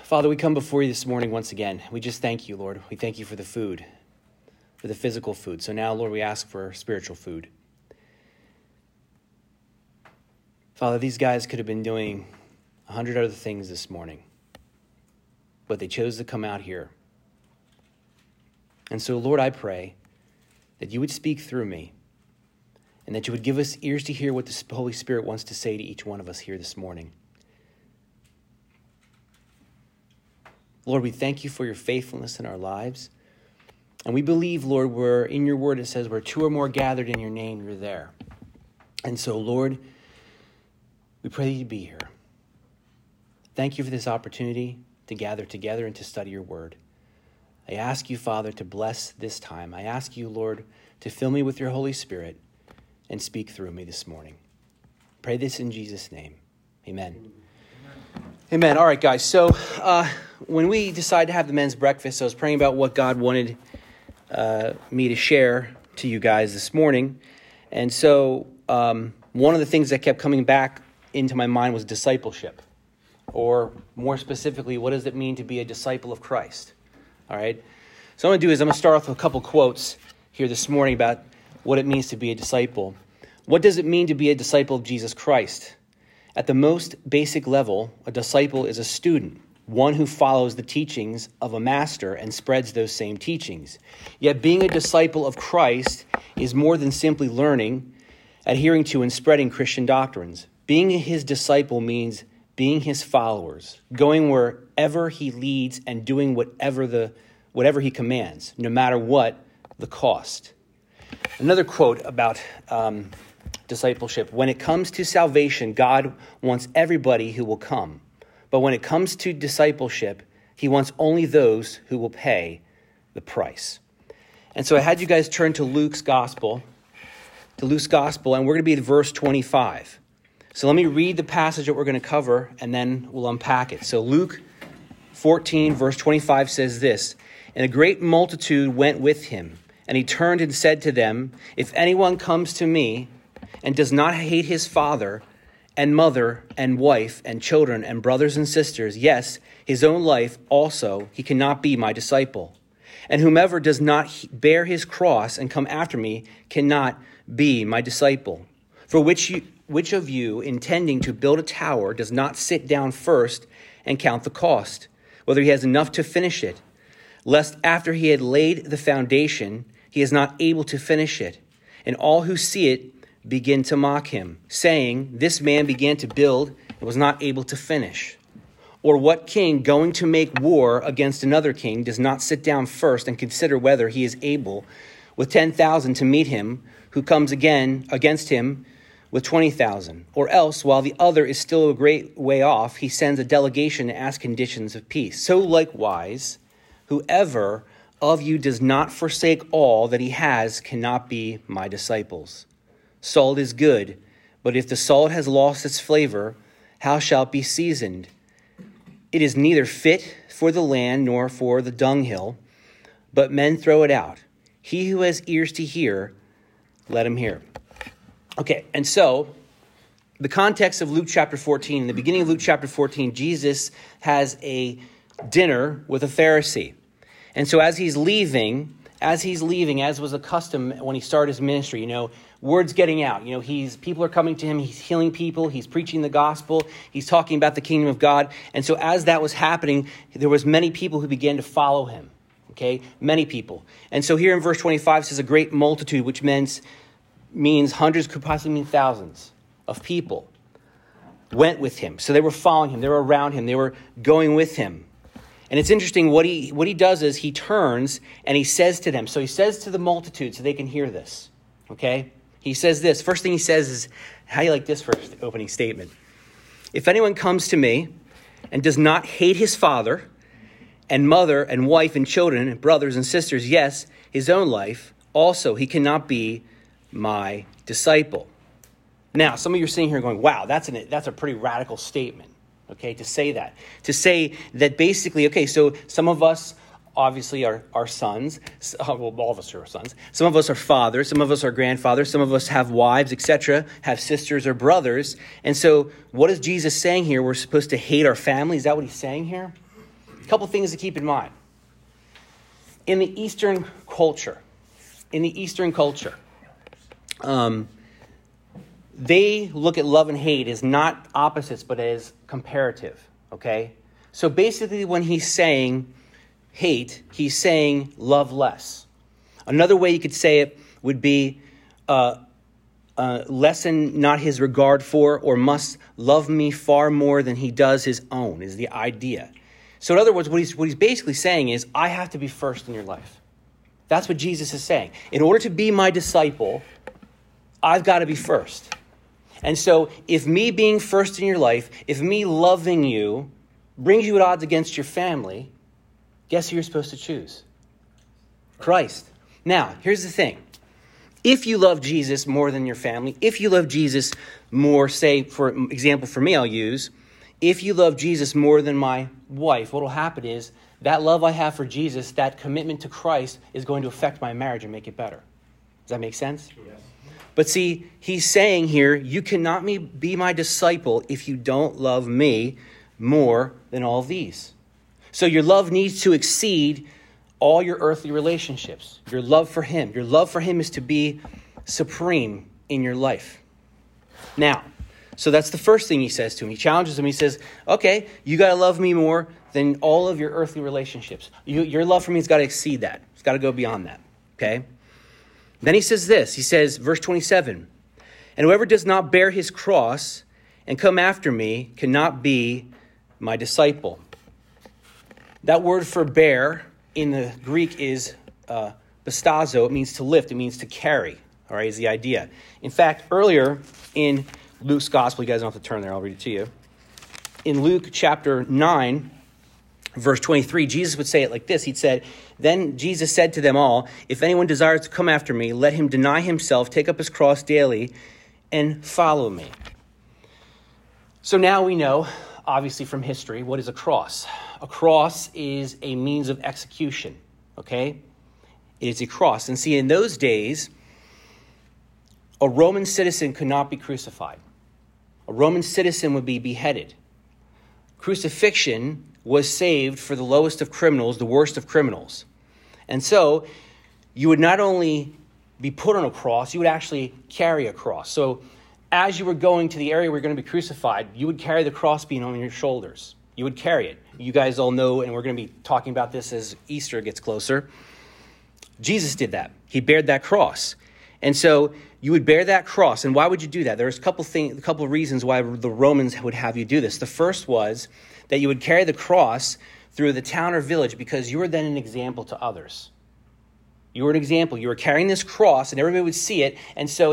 Father, we come before you this morning once again. We just thank you, Lord. We thank you for the food, for the physical food. So now, Lord, we ask for spiritual food. Father, these guys could have been doing 100 other things this morning, but they chose to come out here. And so, Lord, I pray that you would speak through me and that you would give us ears to hear what the Holy Spirit wants to say to each one of us here this morning. Lord, we thank you for your faithfulness in our lives. And we believe, Lord, where in your word it says, where two or more gathered in your name, you're there. And so, Lord, we pray that you be here. Thank you for this opportunity to gather together and to study your word. I ask you, Father, to bless this time. I ask you, Lord, to fill me with your Holy Spirit and speak through me this morning. Pray this in Jesus' name. Amen. Amen. All right, guys. So when we decided to have the men's breakfast, I was praying about what God wanted me to share to you guys this morning. And so one of the things that kept coming back into my mind was discipleship. Or more specifically, what does it mean to be a disciple of Christ? All right. So what I'm going to do is I'm going to start off with a couple quotes here this morning about what it means to be a disciple. What does it mean to be a disciple of Jesus Christ? At the most basic level, a disciple is a student, one who follows the teachings of a master and spreads those same teachings. Yet being a disciple of Christ is more than simply learning, adhering to, and spreading Christian doctrines. Being his disciple means being his followers, going wherever he leads and doing whatever he commands, no matter what the cost. Another quote about discipleship. When it comes to salvation, God wants everybody who will come. But when it comes to discipleship, he wants only those who will pay the price. And so I had you guys turn to Luke's gospel, and we're going to be at verse 25. So let me read the passage that we're going to cover, and then we'll unpack it. So Luke 14, verse 25 says this, "And a great multitude went with him, and he turned and said to them, 'If anyone comes to me and does not hate his father and mother and wife and children and brothers and sisters, yes, his own life also, he cannot be my disciple. And whomever does not bear his cross and come after me cannot be my disciple. For which of you, intending to build a tower, does not sit down first and count the cost, whether he has enough to finish it, lest after he had laid the foundation, he is not able to finish it, and all who see it begin to mock him, saying, this man began to build and was not able to finish. Or what king going to make war against another king does not sit down first and consider whether he is able with 10,000 to meet him who comes again against him with 20,000? Or else, while the other is still a great way off, he sends a delegation to ask conditions of peace. So likewise, whoever of you does not forsake all that he has cannot be my disciples. Salt is good, but if the salt has lost its flavor, how shall it be seasoned? It is neither fit for the land nor for the dunghill, but men throw it out. He who has ears to hear, let him hear." Okay, and so the context of Luke chapter 14, in the beginning of Luke chapter 14, Jesus has a dinner with a Pharisee. And so as he's leaving, as was the custom when he started his ministry, word's getting out. People are coming to him. He's healing people. He's preaching the gospel. He's talking about the kingdom of God. And so as that was happening, there was many people who began to follow him. Okay, many people. And so here in verse 25 it says a great multitude, which means hundreds, could possibly mean thousands of people went with him. So they were following him. They were around him. They were going with him. And it's interesting, what he does is he turns and he says to them. So he says to the multitude so they can hear this. Okay? He says this. First thing he says is, how do you like this first opening statement? "If anyone comes to me and does not hate his father and mother and wife and children and brothers and sisters, yes, his own life, also he cannot be my disciple." Now, some of you are sitting here going, wow, that's a pretty radical statement. Okay, to say that basically, okay, so some of us obviously are sons. Well, all of us are sons. Some of us are fathers. Some of us are grandfathers. Some of us have wives, etc., have sisters or brothers. And so what is Jesus saying here? We're supposed to hate our family. Is that what he's saying here? couple things to keep in mind. In the Eastern culture, they look at love and hate as not opposites, but as comparative, okay? So basically when he's saying hate, he's saying love less. Another way you could say it would be lessen not his regard for, or must love me far more than he does his own, is the idea. So in other words, what he's basically saying is, I have to be first in your life. That's what Jesus is saying. In order to be my disciple, I've got to be first. And so if me being first in your life, if me loving you brings you at odds against your family, guess who you're supposed to choose? Christ. Now, here's the thing. If you love Jesus more than your family, if you love Jesus more, say, for example, for me, I'll use, if you love Jesus more than my wife, what will happen is that love I have for Jesus, that commitment to Christ, is going to affect my marriage and make it better. Does that make sense? Yes. But see, he's saying here, you cannot be my disciple if you don't love me more than all these. So your love needs to exceed all your earthly relationships. Your love for him. Your love for him is to be supreme in your life. Now, so that's the first thing he says to him. He challenges him. He says, okay, you got to love me more than all of your earthly relationships. Your love for me has got to exceed that. It's got to go beyond that. Okay? Then he says this. He says, verse 27, and whoever does not bear his cross and come after me cannot be my disciple. That word for bear in the Greek is bastazo. It means to lift. It means to carry. All right, is the idea. In fact, earlier in Luke's gospel, you guys don't have to turn there. I'll read it to you. In Luke chapter 9, verse 23, Jesus would say it like this. He'd said, then Jesus said to them all, if anyone desires to come after me, let him deny himself, take up his cross daily, and follow me. So now we know, obviously from history, what is a cross? A cross is a means of execution, okay? It is a cross. And see, in those days, a Roman citizen could not be crucified. A Roman citizen would be beheaded. Crucifixion was saved for the lowest of criminals, the worst of criminals. And so you would not only be put on a cross, you would actually carry a cross. So as you were going to the area where you're going to be crucified, you would carry the crossbeam on your shoulders. You would carry it. You guys all know, and we're going to be talking about this as Easter gets closer. Jesus did that. He bared that cross. And so you would bear that cross. And why would you do that? There's a couple of reasons why the Romans would have you do this. The first was that you would carry the cross through the town or village because you were then an example to others. You were an example. You were carrying this cross and everybody would see it. And so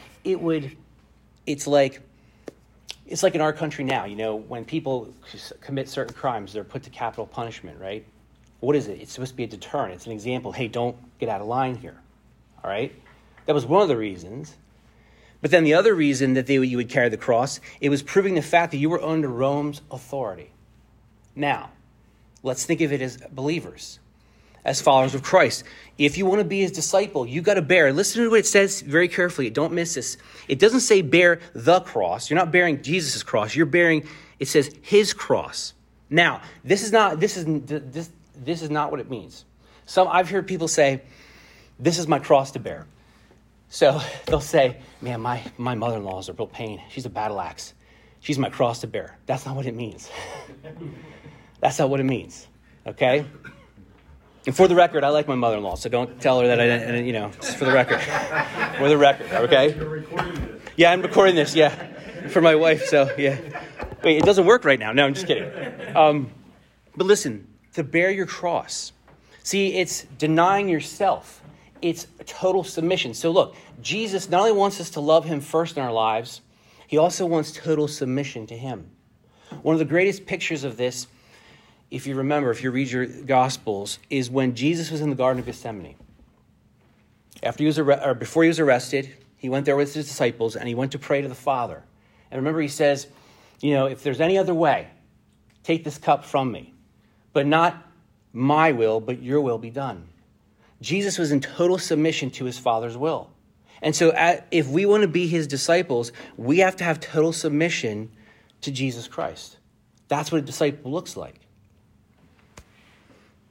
it's like in our country now, you know, when people commit certain crimes, they're put to capital punishment, right? What is it? It's supposed to be a deterrent. It's an example. Hey, don't get out of line here. All right? That was one of the reasons. But then the other reason that you would carry the cross, it was proving the fact that you were under Rome's authority. Now, let's think of it as believers, as followers of Christ. If you want to be his disciple, you got to bear. Listen to what it says very carefully. Don't miss this. It doesn't say bear the cross. You're not bearing Jesus' cross. You're bearing, it says his cross. Now, this is not what it means. I've heard people say, this is my cross to bear. So they'll say, man, my mother-in-law is a real pain. She's a battle axe. She's my cross to bear. That's not what it means. That's not what it means. Okay? And for the record, I like my mother-in-law, so don't tell her that just for the record. For the record, okay? You're recording this. Yeah, I'm recording this, yeah. For my wife, so yeah. Wait, it doesn't work right now. No, I'm just kidding. But listen, to bear your cross. See, it's denying yourself. It's total submission. So look, Jesus not only wants us to love him first in our lives, he also wants total submission to him. One of the greatest pictures of this, if you remember, if you read your Gospels, is when Jesus was in the Garden of Gethsemane. Before he was arrested, he went there with his disciples and he went to pray to the Father. And remember, he says, if there's any other way, take this cup from me. But not my will, but your will be done. Jesus was in total submission to his Father's will. And so if we want to be his disciples, we have to have total submission to Jesus Christ. That's what a disciple looks like.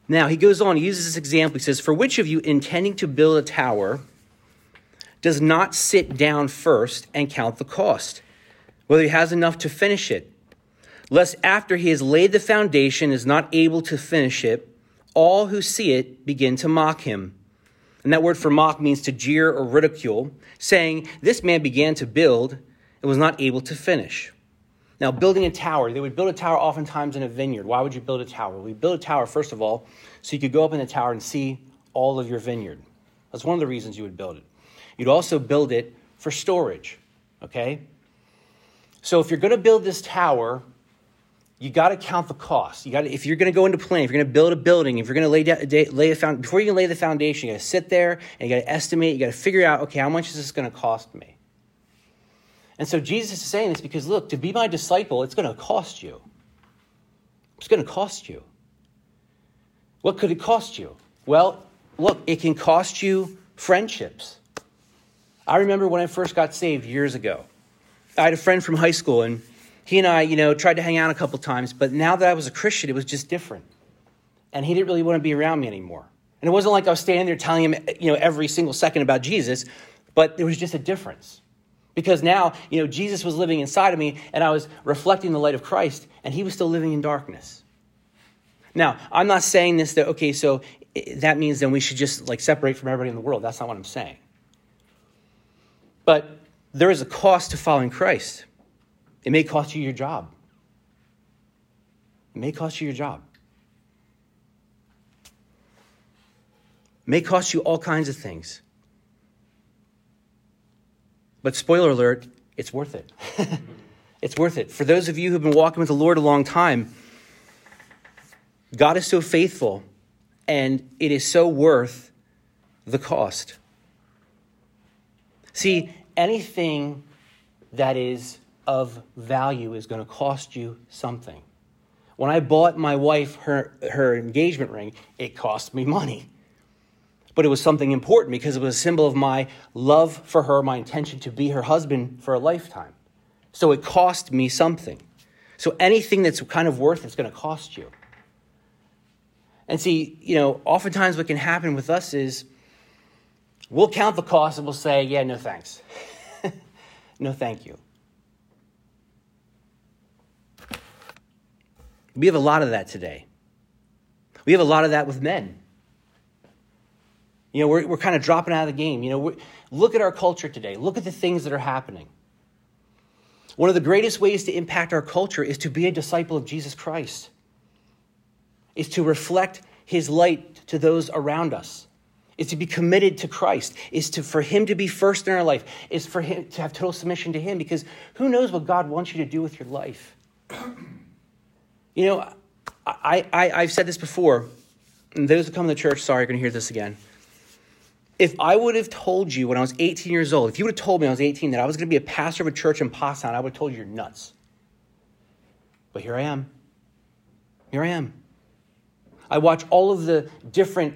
Now, he goes on, he uses this example. He says, for which of you intending to build a tower does not sit down first and count the cost, whether he has enough to finish it, lest after he has laid the foundation is not able to finish it, all who see it begin to mock him. And that word for mock means to jeer or ridicule, saying, this man began to build and was not able to finish. Now, building a tower, they would build a tower oftentimes in a vineyard. Why would you build a tower? We build a tower, first of all, so you could go up in the tower and see all of your vineyard. That's one of the reasons you would build it. You'd also build it for storage, okay? So if you're going to build this tower, you got to count the cost. If you're going to go into planning, if you're going to build a building, if you're going to lay a foundation, before you can lay the foundation, you got to sit there and you got to estimate, you got to figure out, okay, how much is this going to cost me? And so Jesus is saying this because, look, to be my disciple, it's going to cost you. It's going to cost you. What could it cost you? Well, look, it can cost you friendships. I remember when I first got saved years ago. I had a friend from high school, and he and I, tried to hang out a couple times. But now that I was a Christian, it was just different. And he didn't really want to be around me anymore. And it wasn't like I was standing there telling him, every single second about Jesus. But there was just a difference. Because now, Jesus was living inside of me, and I was reflecting the light of Christ, and he was still living in darkness. Now, I'm not saying this that, okay, so that means then we should just separate from everybody in the world. That's not what I'm saying. But there is a cost to following Christ. It may cost you your job. It may cost you your job. It may cost you all kinds of things. But spoiler alert, it's worth it. It's worth it. For those of you who've been walking with the Lord a long time, God is so faithful, and it is so worth the cost. See, anything that is of value is going to cost you something. When I bought my wife her engagement ring, it cost me money. But it was something important because it was a symbol of my love for her, my intention to be her husband for a lifetime. So it cost me something. So anything that's kind of worth it's going to cost you. And see, oftentimes what can happen with us is we'll count the cost and we'll say, yeah, no thanks. No thank you. We have a lot of that today. We have a lot of that with men. We're kind of dropping out of the game. Look at our culture today. Look at the things that are happening. One of the greatest ways to impact our culture is to be a disciple of Jesus Christ. Is to reflect his light to those around us. Is to be committed to Christ. Is for him to be first in our life. Is for him to have total submission to him. Because who knows what God wants you to do with your life? I've said this before. And those who come to the church, sorry, are going to hear this again. If I would have told you when I was 18 years old, if you would have told me when I was 18 that I was going to be a pastor of a church in Pottstown, I would have told you you're nuts. But here I am. Here I am. I watch all of the different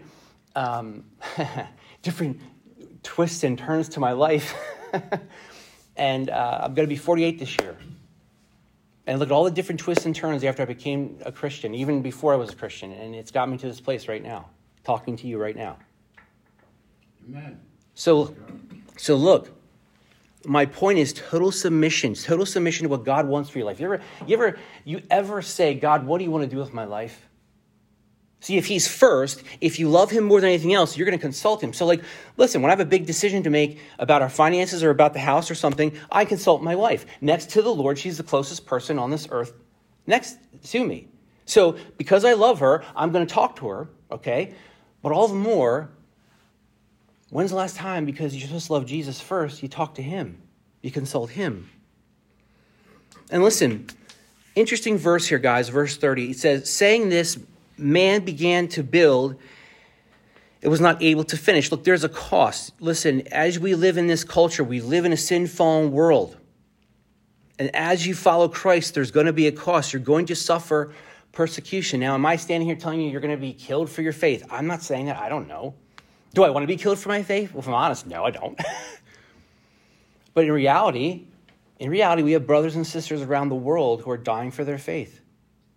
twists and turns to my life. And I'm going to be 48 this year. And look at all the different twists and turns after I became a Christian, even before I was a Christian. And it's got me to this place right now, talking to you right now. Amen. So look, my point is total submission to what God wants for your life. You ever say, God, what do you want to do with my life? See, if he's first, if you love him more than anything else, you're going to consult him. So listen, when I have a big decision to make about our finances or about the house or something, I consult my wife. Next to the Lord, she's the closest person on this earth next to me. So because I love her, I'm going to talk to her, okay? But all the more, when's the last time, because you're supposed to love Jesus first, you talk to him, you consult him? And listen, interesting verse here, guys, verse 30. It says, saying this, man began to build, it was not able to finish. Look, there's a cost. Listen, as we live in this culture, we live in a sin-fallen world. And as you follow Christ, there's going to be a cost. You're going to suffer persecution. Now, am I standing here telling you you're going to be killed for your faith? I'm not saying that. I don't know. Do I want to be killed for my faith? Well, if I'm honest, no, I don't. But in reality, we have brothers and sisters around the world who are dying for their faith.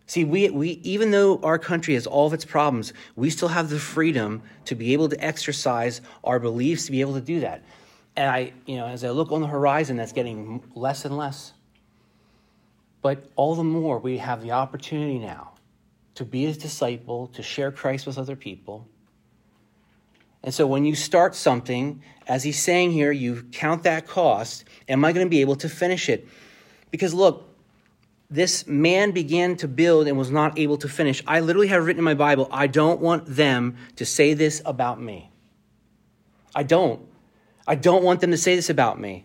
See, we even though our country has all of its problems, we still have the freedom to be able to exercise our beliefs, to be able to do that. And as I look on the horizon, that's getting less and less. But all the more we have the opportunity now to be his disciple, to share Christ with other people. And so when you start something, as he's saying here, you count that cost. Am I going to be able to finish it? Because look, this man began to build and was not able to finish. I literally have written in my Bible, I don't want them to say this about me. I don't want them to say this about me.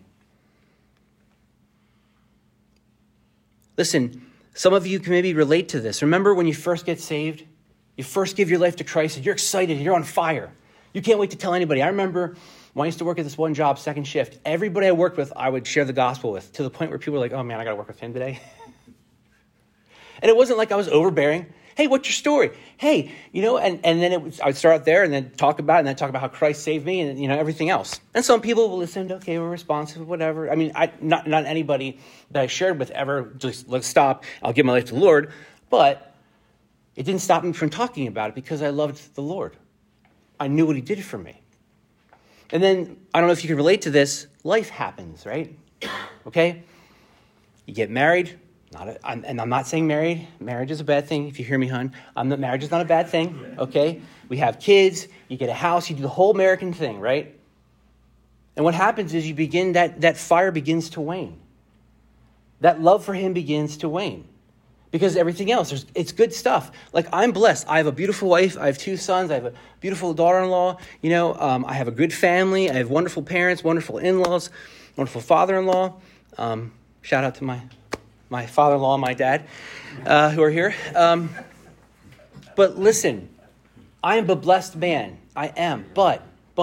Listen, some of you can maybe relate to this. Remember when you first get saved? You first give your life to Christ and you're excited, you're on fire. You can't wait to tell anybody. I remember when I used to work at this one job, second shift, everybody I worked with, I would share the gospel with, to the point where people were like, oh man, I got to work with him today. And it wasn't like I was overbearing. Hey, what's your story? Hey, and then I'd start out there and then talk about it and then talk about how Christ saved me and, everything else. And some people will listen, okay, we're responsive, whatever. I mean, not anybody that I shared with ever just, let's stop, I'll give my life to the Lord. But it didn't stop me from talking about it because I loved the Lord. I knew what he did for me. And then, I don't know if you can relate to this, life happens, right? Okay? You get married. And I'm not saying marriage is a bad thing. If you hear me, hon, marriage is not a bad thing, okay? We have kids, you get a house, you do the whole American thing, right? And what happens is you begin, that fire begins to wane. That love for him begins to wane. Because everything else, it's good stuff. Like, I'm blessed. I have a beautiful wife. I have 2 sons. I have a beautiful daughter-in-law. I have a good family. I have wonderful parents, wonderful in-laws, wonderful father-in-law. Shout out to my father-in-law and my dad who are here. But listen, I am a blessed man. I am. But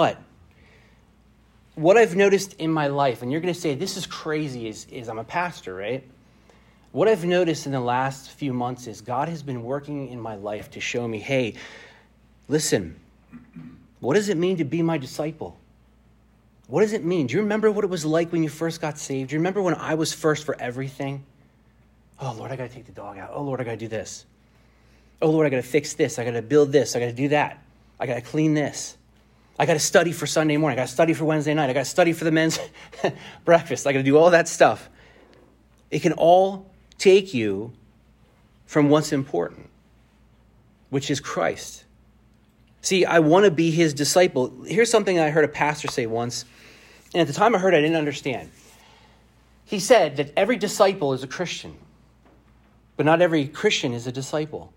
what I've noticed in my life, and you're going to say, this is crazy, is I'm a pastor, right? What I've noticed in the last few months is God has been working in my life to show me, hey, listen, what does it mean to be my disciple? What does it mean? Do you remember what it was like when you first got saved? Do you remember when I was first for everything? Oh, Lord, I got to take the dog out. Oh, Lord, I got to do this. Oh, Lord, I got to fix this. I got to build this. I got to do that. I got to clean this. I got to study for Sunday morning. I got to study for Wednesday night. I got to study for the men's breakfast. I got to do all that stuff. It can all take you from what's important, which is Christ. See, I want to be his disciple. Here's something I heard a pastor say once, and at the time I heard it, I didn't understand. He said that every disciple is a Christian, but not every Christian is a disciple.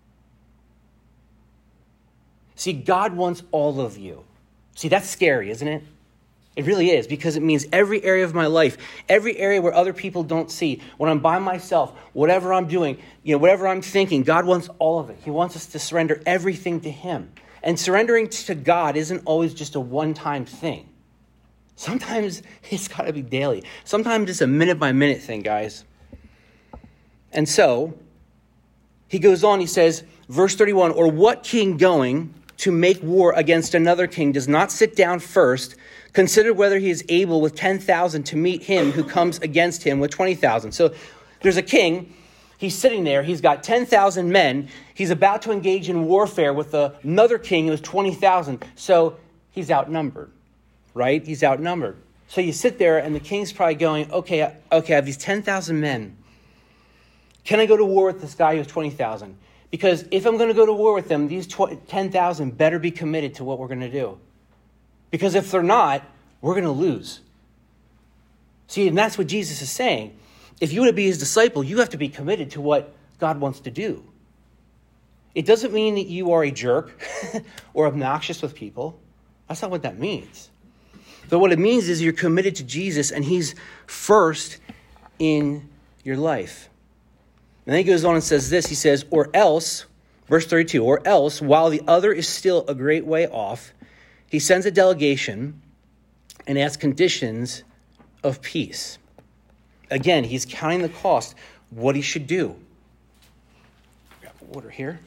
See, God wants all of you. See, that's scary, isn't it? It really is, because it means every area of my life, every area where other people don't see, when I'm by myself, whatever I'm doing, whatever I'm thinking, God wants all of it. He wants us to surrender everything to him. And surrendering to God isn't always just a one-time thing. Sometimes it's got to be daily. Sometimes it's a minute-by-minute thing, guys. And so, he goes on, he says, verse 31, or what king going to make war against another king does not sit down first, consider whether he is able with 10,000 to meet him who comes against him with 20,000. So there's a king. He's sitting there. He's got 10,000 men. He's about to engage in warfare with another king who has 20,000. So he's outnumbered, right? He's outnumbered. So you sit there and the king's probably going, okay, I have these 10,000 men. Can I go to war with this guy who has 20,000? Because if I'm going to go to war with them, these 10,000 better be committed to what we're going to do. Because if they're not, we're going to lose. See, and that's what Jesus is saying. If you want to be his disciple, you have to be committed to what God wants to do. It doesn't mean that you are a jerk or obnoxious with people. That's not what that means. But what it means is you're committed to Jesus and he's first in your life. And then he goes on and says this. He says, or else, verse 32, or else, while the other is still a great way off, he sends a delegation and asks conditions of peace. Again, he's counting the cost, what he should do. Grab water here.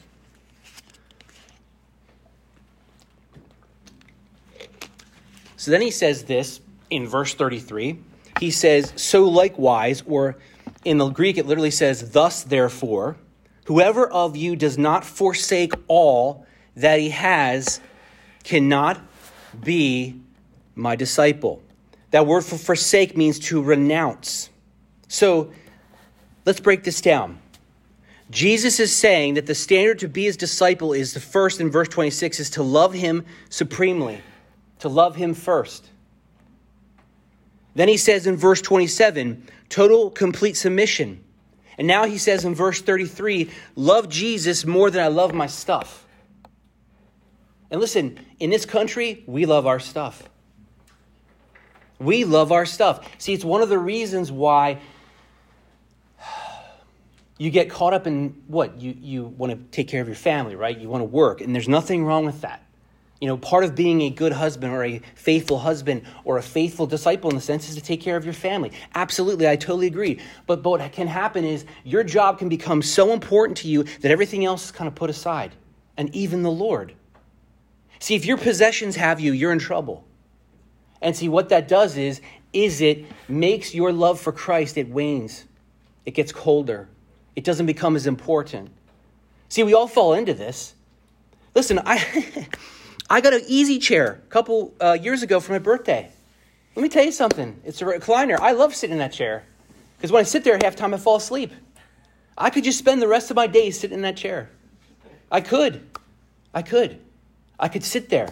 So then he says this in verse 33. He says, so likewise, or in the Greek it literally says, thus therefore, Whoever of you does not forsake all that he has cannot be my disciple. That word for forsake means to renounce. So let's break this down. Jesus is saying that the standard to be his disciple is the first in verse 26 is to love him supremely, to love him first. Then he says in verse 27, total complete submission. And now he says in verse 33, love Jesus more than I love my stuff. And listen, in this country, we love our stuff. We love our stuff. See, it's one of the reasons why you get caught up in what? You want to take care of your family, right? You want to work, and there's nothing wrong with that. Part of being a good husband or a faithful husband or a faithful disciple in the sense is to take care of your family. Absolutely, I totally agree. But what can happen is your job can become so important to you that everything else is kind of put aside, and even the Lord. See, if your possessions have you, you're in trouble. And see, what that does is it makes your love for Christ, it wanes. It gets colder. It doesn't become as important. See, we all fall into this. Listen, I got an easy chair a couple years ago for my birthday. Let me tell you something. It's a recliner. I love sitting in that chair because when I sit there, half the time I fall asleep. I could just spend the rest of my days sitting in that chair. I could sit there.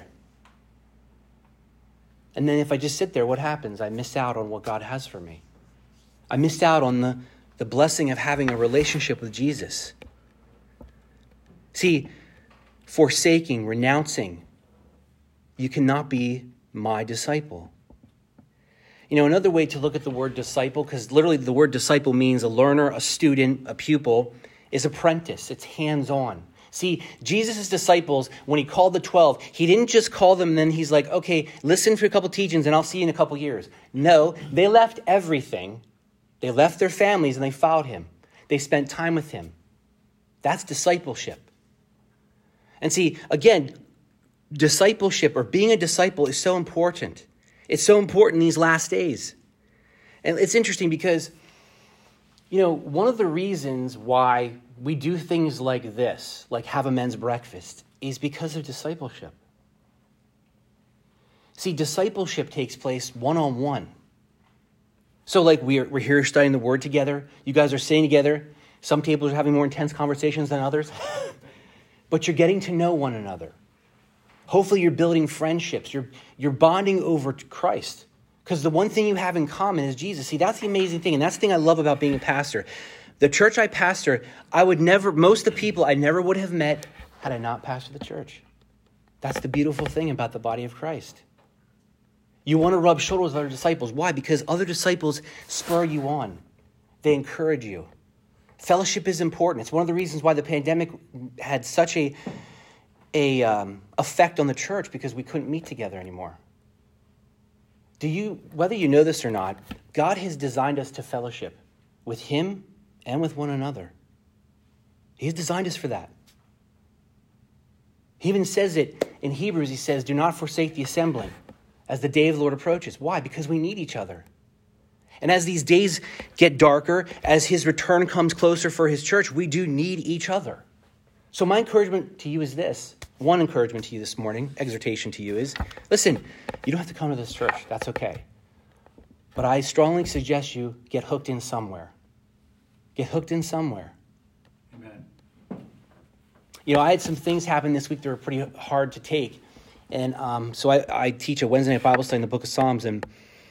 And then if I just sit there, what happens? I miss out on what God has for me. I missed out on the blessing of having a relationship with Jesus. See, forsaking, renouncing, you cannot be my disciple. Another way to look at the word disciple, because literally the word disciple means a learner, a student, a pupil, is apprentice. It's hands-on. See, Jesus' disciples, when he called the 12, he didn't just call them and then he's like, okay, listen for a couple teachings and I'll see you in a couple years. No, they left everything. They left their families and they followed him. They spent time with him. That's discipleship. And see, again, discipleship or being a disciple is so important. It's so important in these last days. And it's interesting because, one of the reasons why we do things like this, like have a men's breakfast, is because of discipleship. See, discipleship takes place one-on-one. So like we're here studying the word together. You guys are sitting together. Some tables are having more intense conversations than others. But you're getting to know one another. Hopefully you're building friendships. You're bonding over Christ. Because the one thing you have in common is Jesus. See, that's the amazing thing. And that's the thing I love about being a pastor. The church I pastor, most of the people I never would have met had I not pastored the church. That's the beautiful thing about the body of Christ. You want to rub shoulders with other disciples. Why? Because other disciples spur you on. They encourage you. Fellowship is important. It's one of the reasons why the pandemic had such a effect on the church, because we couldn't meet together anymore. Whether you know this or not, God has designed us to fellowship with him and with one another. He's designed us for that. He even says it in Hebrews. He says, do not forsake the assembling as the day of the Lord approaches. Why? Because we need each other. And as these days get darker, as his return comes closer for his church, we do need each other. So my encouragement to you is this. One encouragement to you this morning, exhortation to you is, listen, you don't have to come to this church. That's okay. But I strongly suggest you get hooked in somewhere. Get hooked in somewhere. Amen. I had some things happen this week that were pretty hard to take. And so I teach a Wednesday night Bible study in the book of Psalms, and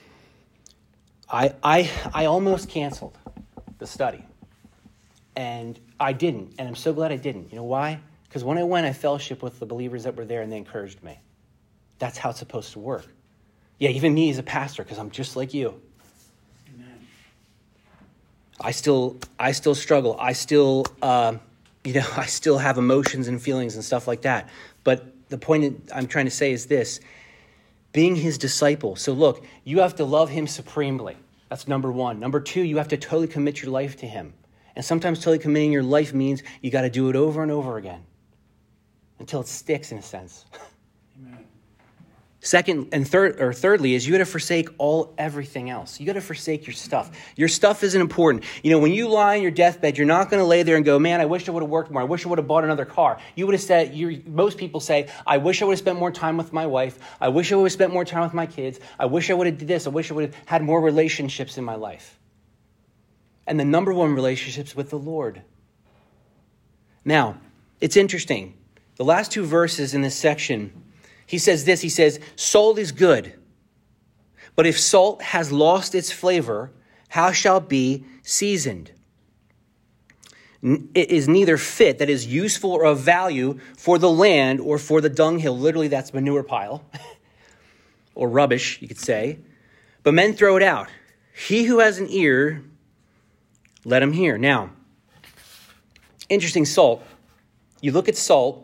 I almost canceled the study. And I didn't. And I'm so glad I didn't. You know why? Because when I went, I fellowshiped with the believers that were there, and they encouraged me. That's how it's supposed to work. Yeah, even me as a pastor, because I'm just like you. Amen. I still struggle. I still have emotions and feelings and stuff like that. But the point I'm trying to say is this: being his disciple. So look, you have to love him supremely. That's number one. Number two, you have to totally commit your life to him. And sometimes totally committing your life means you got to do it over and over again until it sticks, in a sense. Amen. Thirdly, is you got to forsake everything else. You got to forsake your stuff. Your stuff isn't important. When you lie on your deathbed, you're not going to lay there and go, man, I wish I would have worked more. I wish I would have bought another car. You would have said, most people say, I wish I would have spent more time with my wife. I wish I would have spent more time with my kids. I wish I would have did this. I wish I would have had more relationships in my life. And the number one relationship's with the Lord. Now, it's interesting. The last two verses in this section, he says this, he says, salt is good, but if salt has lost its flavor, how shall it be seasoned? It is neither fit, that is useful or of value for the land or for the dunghill. Literally, that's manure pile or rubbish, you could say. But men throw it out. He who has an ear, let him hear. Now, interesting, salt. You look at salt.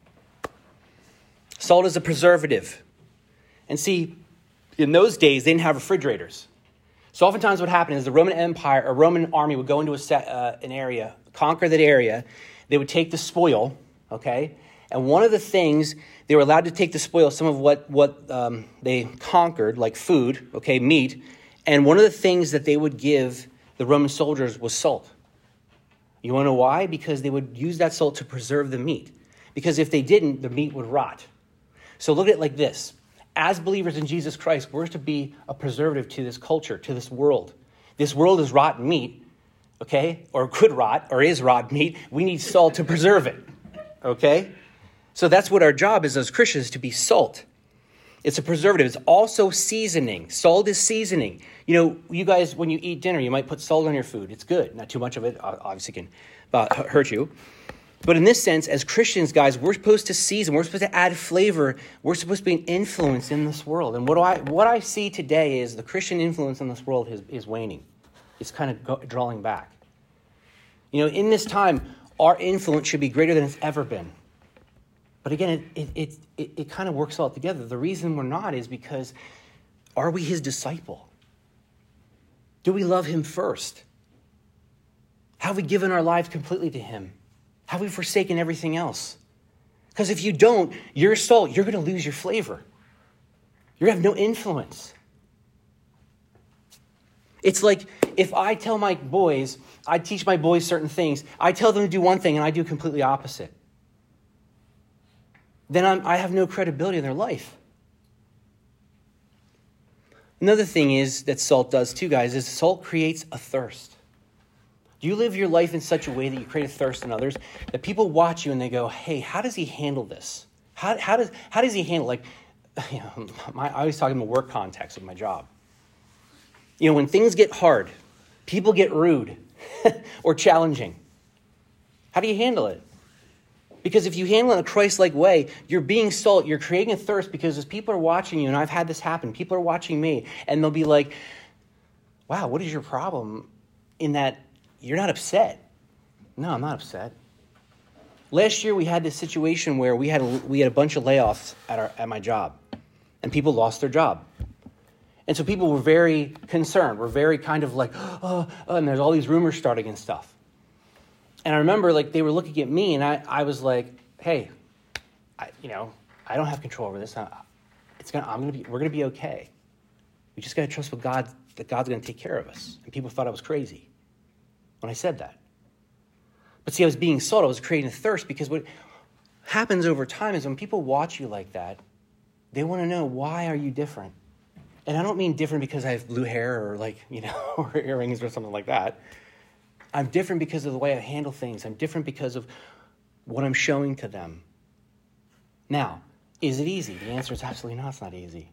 Salt is a preservative. And see, in those days, they didn't have refrigerators. So oftentimes what happened is the Roman Empire, a Roman army would go into an area, conquer that area. They would take the spoil, okay? And one of the things, they were allowed to take the spoil, some of what they conquered, like food, okay, meat. And one of the things that they would give the Roman soldiers was salt. You want to know why? Because they would use that salt to preserve the meat. Because if they didn't, the meat would rot. So look at it like this. As believers in Jesus Christ, we're to be a preservative to this culture, to this world. This world is rotten meat, okay? Or could rot, or is rotten meat. We need salt to preserve it, okay? So that's what our job is as Christians, to be salt. It's a preservative. It's also seasoning. Salt is seasoning. You guys, when you eat dinner, you might put salt on your food. It's good. Not too much of it, obviously, can hurt you. But in this sense, as Christians, guys, we're supposed to season. We're supposed to add flavor. We're supposed to be an influence in this world. And what I see today is the Christian influence in this world is waning. It's kind of drawing back. In this time, our influence should be greater than it's ever been. But again, it kind of works all together. The reason we're not is because, are we his disciple? Do we love him first? Have we given our lives completely to him? Have we forsaken everything else? Because if you don't, you're salt. You're going to lose your flavor. You're going to have no influence. It's like if I tell my boys, I teach my boys certain things. I tell them to do one thing and I do completely opposite. Then I have no credibility in their life. Another thing is that salt does too, guys, is salt creates a thirst. Do you live your life in such a way that you create a thirst in others, that people watch you and they go, hey, how does he handle this? How does he handle, I always talk in the work context of my job. When things get hard, people get rude or challenging. How do you handle it? Because if you handle it in a Christ-like way, you're being salt, you're creating a thirst, because as people are watching you, and I've had this happen, people are watching me, and they'll be like, wow, what is your problem in that you're not upset? No, I'm not upset. Last year we had this situation where we had a bunch of layoffs at my job, and people lost their job. And so people were very concerned, were very kind of like, and there's all these rumors starting and stuff. And I remember they were looking at me, and I was like, hey, I don't have control over this. We're gonna be okay. We just gotta trust that God's gonna take care of us. And people thought I was crazy when I said that. But see, I was being salt. I was creating a thirst, because what happens over time is when people watch you like that, they want to know, why are you different? And I don't mean different because I have blue hair or or earrings or something like that. I'm different because of the way I handle things. I'm different because of what I'm showing to them. Now, is it easy? The answer is absolutely not. It's not easy.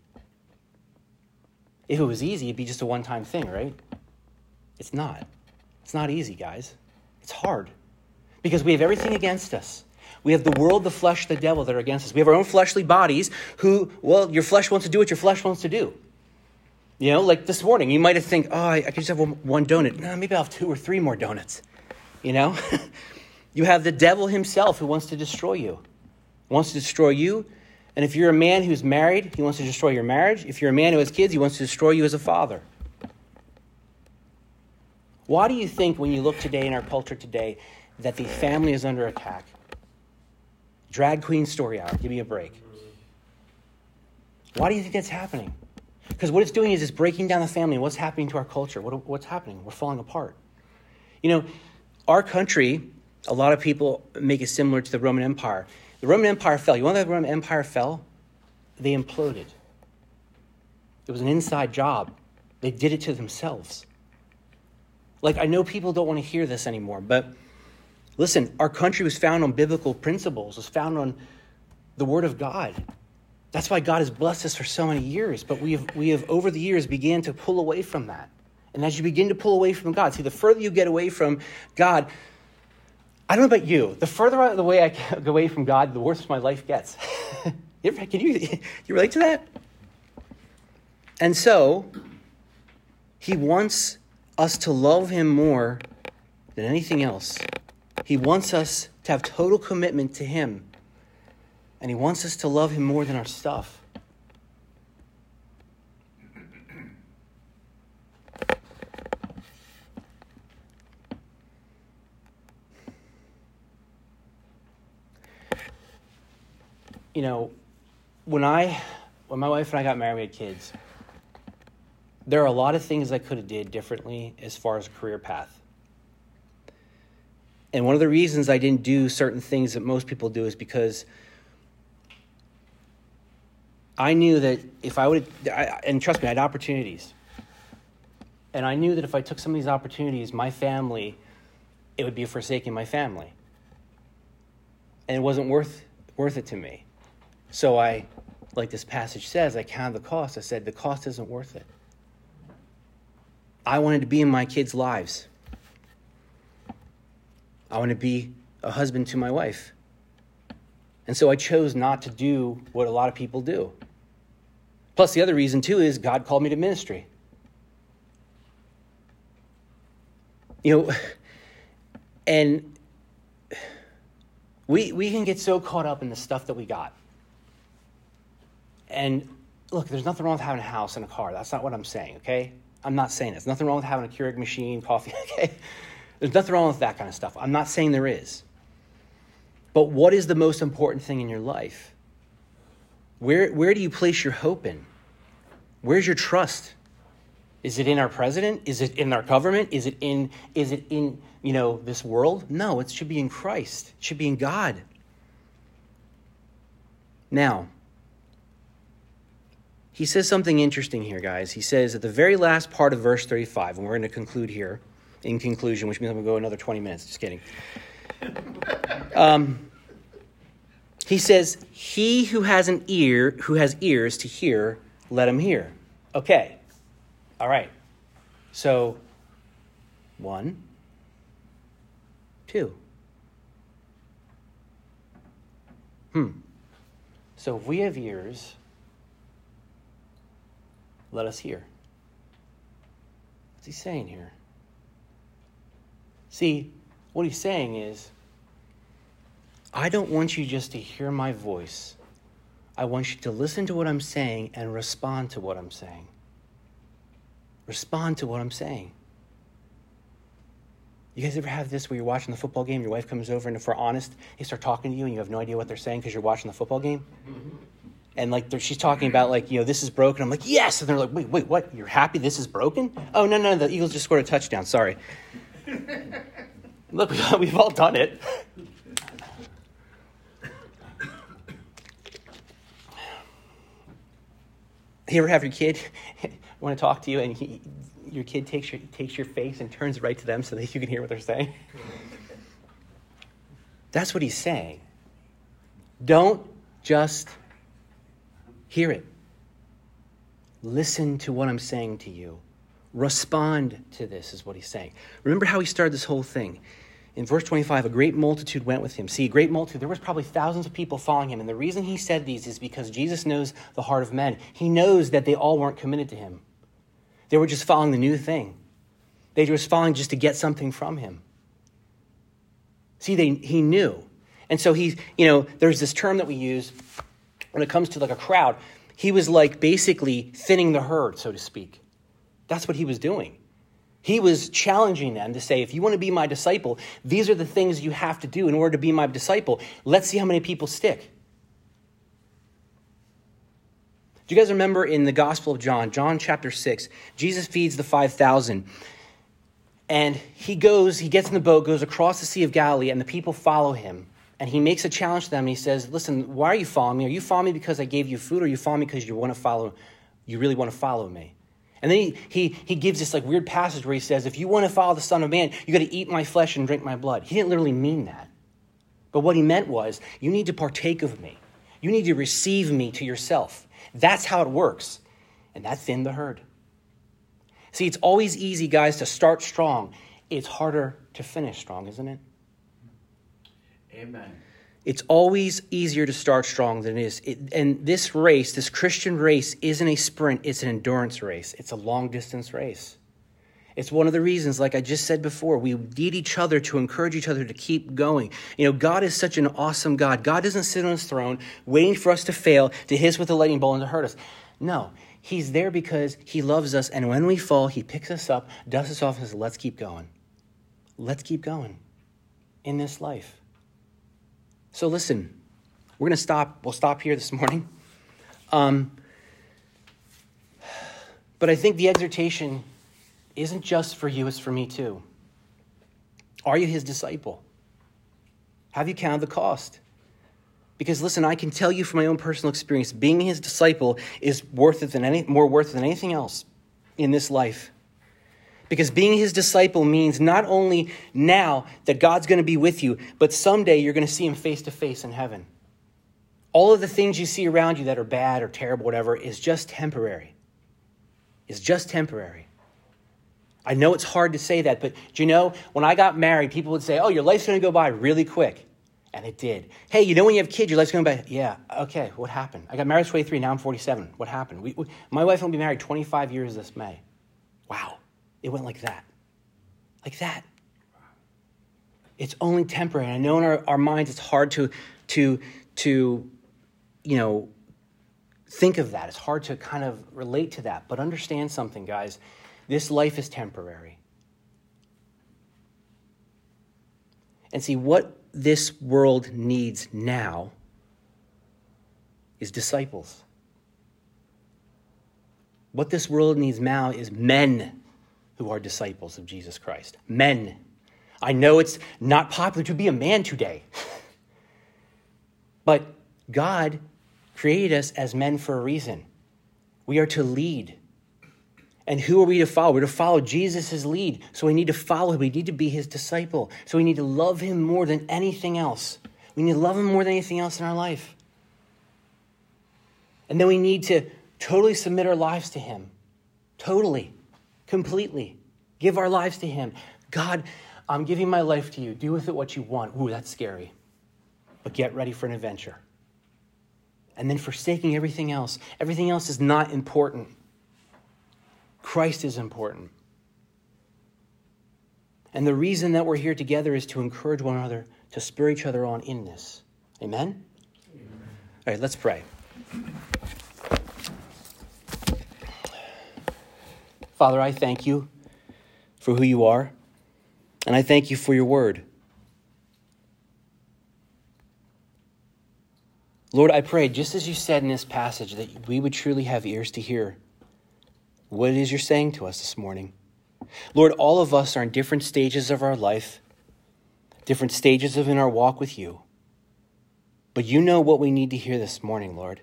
If it was easy, it'd be just a one-time thing, right? It's not. It's not easy, guys. It's hard. Because we have everything against us. We have the world, the flesh, the devil that are against us. We have our own fleshly bodies your flesh wants to do what your flesh wants to do. Like this morning, you might have think, I could just have one donut. No, maybe I'll have 2 or 3 more donuts. You have the devil himself who wants to destroy you. He wants to destroy you. And if you're a man who's married, he wants to destroy your marriage. If you're a man who has kids, he wants to destroy you as a father. Why do you think when you look today in our culture today that the family is under attack? Drag queen story hour. Give me a break. Why do you think that's happening? Because what it's doing is it's breaking down the family. What's happening to our culture? What's happening? We're falling apart. You know, our country, a lot of people make it similar to the Roman Empire. The Roman Empire fell. You want to know the Roman Empire fell? They imploded. It was an inside job. They did it to themselves. Like, I know people don't want to hear this anymore, but listen, our country was founded on biblical principles, was founded on the Word of God. That's why God has blessed us for so many years, but we have over the years began to pull away from that. And as you begin to pull away from God, see, the further you get away from God, I don't know about you, the further out of the way I get away from God, the worse my life gets. Can you relate to that? And so, he wants us to love him more than anything else. He wants us to have total commitment to him. And he wants us to love him more than our stuff. You know, when my wife and I got married, we had kids. There are a lot of things I could have did differently as far as a career path. And one of the reasons I didn't do certain things that most people do is because I knew that if I would, and trust me, I had opportunities. And I knew that if I took some of these opportunities, my family, it would be forsaking my family. And it wasn't worth it to me. So I, like this passage says, I counted the cost. I said, the cost isn't worth it. I wanted to be in my kids' lives. I want to be a husband to my wife. And so I chose not to do what a lot of people do. Plus, the other reason, too, is God called me to ministry. You know, and we can get so caught up in the stuff that we got. And look, there's nothing wrong with having a house and a car. That's not what I'm saying, okay? I'm not saying that. There's nothing wrong with having a Keurig machine, coffee, okay? There's nothing wrong with that kind of stuff. I'm not saying there is. But what is the most important thing in your life? Where do you place your hope in? Where's your trust? Is it in our president? Is it in our government? Is it in this world? No, it should be in Christ. It should be in God. Now, he says something interesting here, guys. He says at the very last part of verse 35, and we're going to conclude here, in conclusion, which means I'm going to go another 20 minutes. Just kidding. He says, he who has ears to hear, let him hear. Okay. All right. So, 1, 2. So if we have ears, let us hear. What's he saying here? See, what he's saying is, I don't want you just to hear my voice. I want you to listen to what I'm saying and respond to what I'm saying. Respond to what I'm saying. You guys ever have this where you're watching the football game, your wife comes over, and if we're honest, they start talking to you and you have no idea what they're saying because you're watching the football game? Mm-hmm. And she's talking about this is broken. I'm like, yes. And they're like, wait, what? You're happy this is broken? Oh, no, the Eagles just scored a touchdown. Sorry. Look, we've all done it. You ever have your kid want to talk to you and your kid takes your face and turns it right to them so that you can hear what they're saying? That's what he's saying. Don't just hear it. Listen to what I'm saying to you. Respond to this is what he's saying. Remember how he started this whole thing. In verse 25, a great multitude went with him. See, a great multitude, there was probably thousands of people following him. And the reason he said these is because Jesus knows the heart of men. He knows that they all weren't committed to him. They were just following the new thing. They were just following just to get something from him. See, he knew. And so there's this term that we use when it comes to like a crowd. He was like basically thinning the herd, so to speak. That's what he was doing. He was challenging them to say, if you want to be my disciple, these are the things you have to do in order to be my disciple. Let's see how many people stick. Do you guys remember in the Gospel of John, John chapter 6, Jesus feeds the 5,000. And he gets in the boat, goes across the Sea of Galilee, and the people follow him. And he makes a challenge to them. And he says, listen, why are you following me? Are you following me because I gave you food, or are you following me because you really want to follow me? And then he gives this like weird passage where he says, if you want to follow the Son of Man, you got to eat my flesh and drink my blood. He didn't literally mean that. But what he meant was, you need to partake of me. You need to receive me to yourself. That's how it works. And that thinned the herd. See, it's always easy, guys, to start strong. It's harder to finish strong, isn't it? Amen. It's always easier to start strong than it is. And this race, this Christian race, isn't a sprint. It's an endurance race. It's a long-distance race. It's one of the reasons, like I just said before, we need each other to encourage each other to keep going. You know, God is such an awesome God. God doesn't sit on his throne waiting for us to fail, to hit us with a lightning bolt and to hurt us. No, he's there because he loves us. And when we fall, he picks us up, dusts us off, and says, let's keep going. Let's keep going in this life. So listen, we're going to stop. We'll stop here this morning. But I think the exhortation isn't just for you, it's for me too. Are you his disciple? Have you counted the cost? Because listen, I can tell you from my own personal experience, being his disciple is more worth it than anything else in this life. Because being his disciple means not only now that God's going to be with you, but someday you're going to see him face to face in heaven. All of the things you see around you that are bad or terrible, whatever, is just temporary. It's just temporary. I know it's hard to say that, but do you know, when I got married, people would say, oh, your life's going to go by really quick. And it did. Hey, you know when you have kids, your life's going by? Yeah, okay, what happened? I got married at 23, now I'm 47. What happened? My wife will be married 25 years this May. Wow. It went like that. Like that. It's only temporary. And I know in our minds it's hard to think of that. It's hard to kind of relate to that. But understand something, guys. This life is temporary. And see, what this world needs now is disciples. What this world needs now is men who are disciples of Jesus Christ. Men. I know it's not popular to be a man today. But God created us as men for a reason. We are to lead. And who are we to follow? We're to follow Jesus' lead. So we need to follow him. We need to be his disciple. So we need to love him more than anything else. We need to love him more than anything else in our life. And then we need to totally submit our lives to him. Totally. Completely. Give our lives to him. God, I'm giving my life to you. Do with it what you want. Ooh, that's scary. But get ready for an adventure. And then forsaking everything else. Everything else is not important. Christ is important. And the reason that we're here together is to encourage one another, to spur each other on in this. Amen? Amen. All right, let's pray. Father, I thank you for who you are, and I thank you for your word. Lord, I pray, just as you said in this passage, that we would truly have ears to hear what it is you're saying to us this morning. Lord, all of us are in different stages of our life, different stages in our walk with you. But you know what we need to hear this morning, Lord.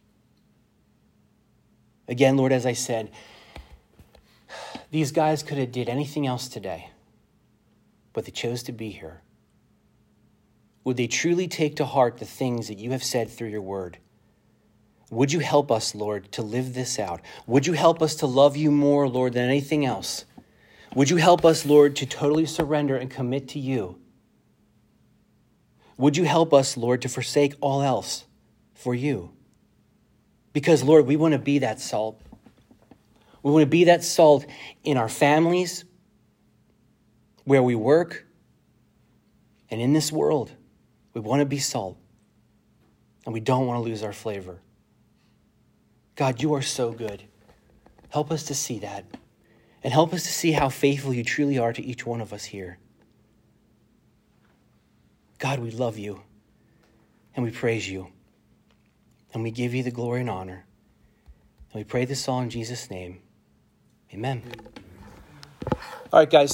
Again, Lord, as I said, these guys could have did anything else today, but they chose to be here. Would they truly take to heart the things that you have said through your word? Would you help us, Lord, to live this out? Would you help us to love you more, Lord, than anything else? Would you help us, Lord, to totally surrender and commit to you? Would you help us, Lord, to forsake all else for you? Because, Lord, we want to be that salt. We want to be that salt in our families, where we work, and in this world. We want to be salt, and we don't want to lose our flavor. God, you are so good. Help us to see that, and help us to see how faithful you truly are to each one of us here. God, we love you, and we praise you, and we give you the glory and honor. And we pray this all in Jesus' name. Amen. All right, guys.